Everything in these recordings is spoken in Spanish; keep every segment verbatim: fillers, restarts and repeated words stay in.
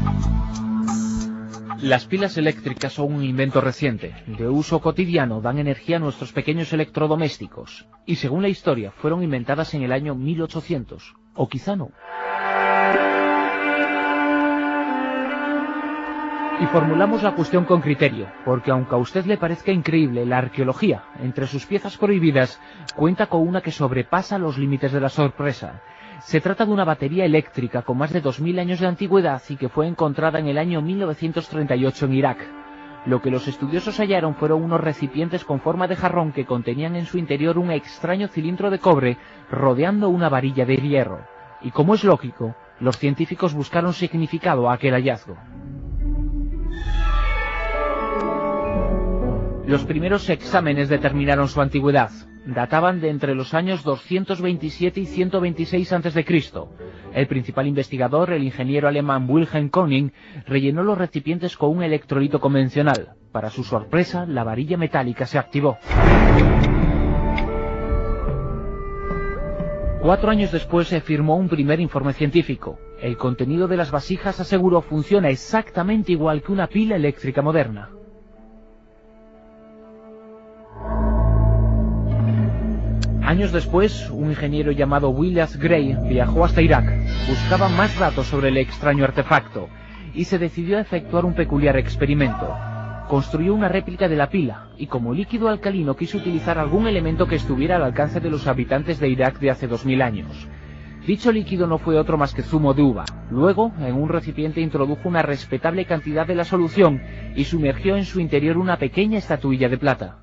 Las pilas eléctricas son un invento reciente, de uso cotidiano, dan energía a nuestros pequeños electrodomésticos, y según la historia fueron inventadas en el año mil ochocientos, o quizá no. Y formulamos la cuestión con criterio, porque aunque a usted le parezca increíble, la arqueología, entre sus piezas prohibidas, cuenta con una que sobrepasa los límites de la sorpresa. Se trata de una batería eléctrica con más de dos mil años de antigüedad y que fue encontrada en el año mil novecientos treinta y ocho en Irak. Lo que los estudiosos hallaron fueron unos recipientes con forma de jarrón que contenían en su interior un extraño cilindro de cobre rodeando una varilla de hierro. Y como es lógico, los científicos buscaron significado a aquel hallazgo. Los primeros exámenes determinaron su antigüedad. Databan de entre los años doscientos veintisiete y ciento veintiséis antes de Cristo. El principal investigador, el ingeniero alemán Wilhelm König, rellenó los recipientes con un electrolito convencional. Para su sorpresa, la varilla metálica se activó. Cuatro años después se firmó un primer informe científico. El contenido de las vasijas, aseguró, funciona exactamente igual que una pila eléctrica moderna. Años después, un ingeniero llamado William Gray viajó hasta Irak, buscaba más datos sobre el extraño artefacto, y se decidió a efectuar un peculiar experimento. Construyó una réplica de la pila, y como líquido alcalino quiso utilizar algún elemento que estuviera al alcance de los habitantes de Irak de hace dos mil años. Dicho líquido no fue otro más que zumo de uva. Luego, en un recipiente introdujo una respetable cantidad de la solución, y sumergió en su interior una pequeña estatuilla de plata.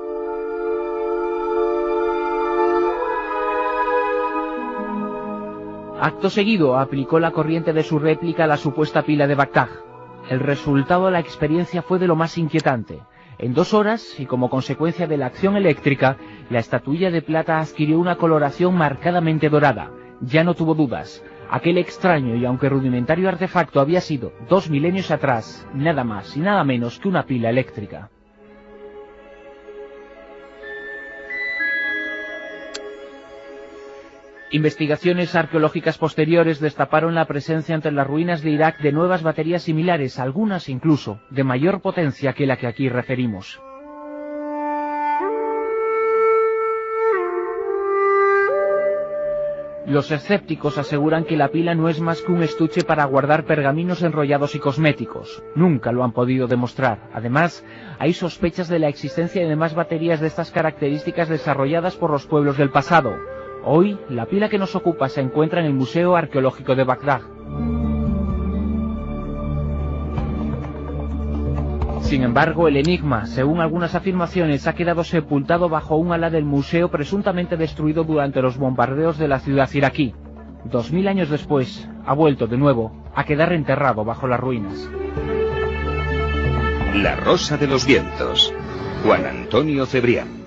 Acto seguido, aplicó la corriente de su réplica a la supuesta pila de Bagdad. El resultado de la experiencia fue de lo más inquietante. En dos horas, y como consecuencia de la acción eléctrica, la estatuilla de plata adquirió una coloración marcadamente dorada. Ya no tuvo dudas. Aquel extraño y aunque rudimentario artefacto había sido, dos milenios atrás, nada más y nada menos que una pila eléctrica. Investigaciones arqueológicas posteriores destaparon la presencia entre las ruinas de Irak de nuevas baterías similares, algunas incluso de mayor potencia que la que aquí referimos. Los escépticos aseguran que la pila no es más que un estuche para guardar pergaminos enrollados y cosméticos. Nunca lo han podido demostrar. Además, hay sospechas de la existencia de más baterías de estas características desarrolladas por los pueblos del pasado. Hoy, la pila que nos ocupa se encuentra en el Museo Arqueológico de Bagdad. Sin embargo, el enigma, según algunas afirmaciones, ha quedado sepultado bajo un ala del museo presuntamente destruido durante los bombardeos de la ciudad iraquí. Dos mil años después, ha vuelto de nuevo a quedar enterrado bajo las ruinas. La Rosa de los Vientos, Juan Antonio Cebrián.